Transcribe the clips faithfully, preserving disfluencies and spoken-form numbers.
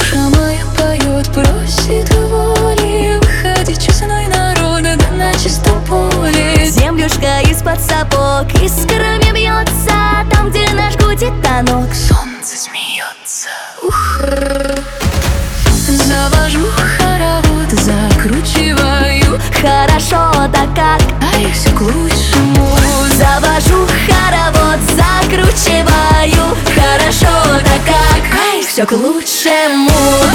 Душа моя поет, просит воли. Выходи, честной народа, да на чистом поле. Землюшка из-под сапог искрами бьется, там, где наш гудит танок. Солнце смеется. Ух. Завожу хоровод, закручиваю. Хорошо-то как, а и все к лучшему. Завожу хоровод, закручиваю. Хорошо-то как, Ай, все к лучшему.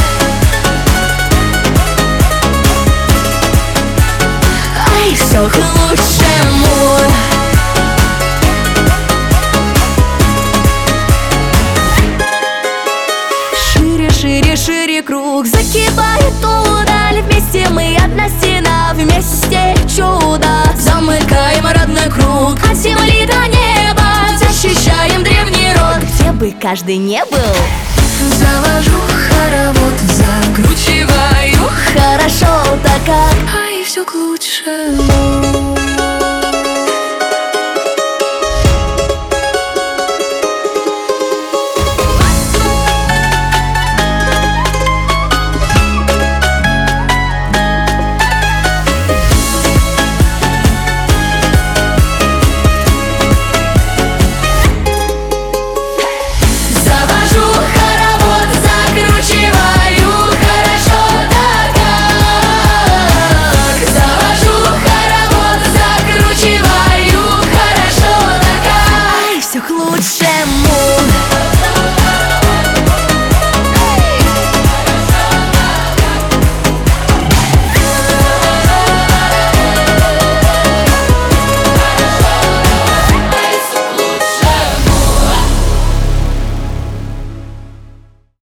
Ай, все к лучшему. Шире, шире, шире круг закипает удаль. Вместе мы одна стена, вместе чудо. Замыкаем родной круг от земли до неба. Защищаем древний род, где бы каждый не был. Завожу хоровод, закручиваю. Хорошо-то как, а и все к лучшему.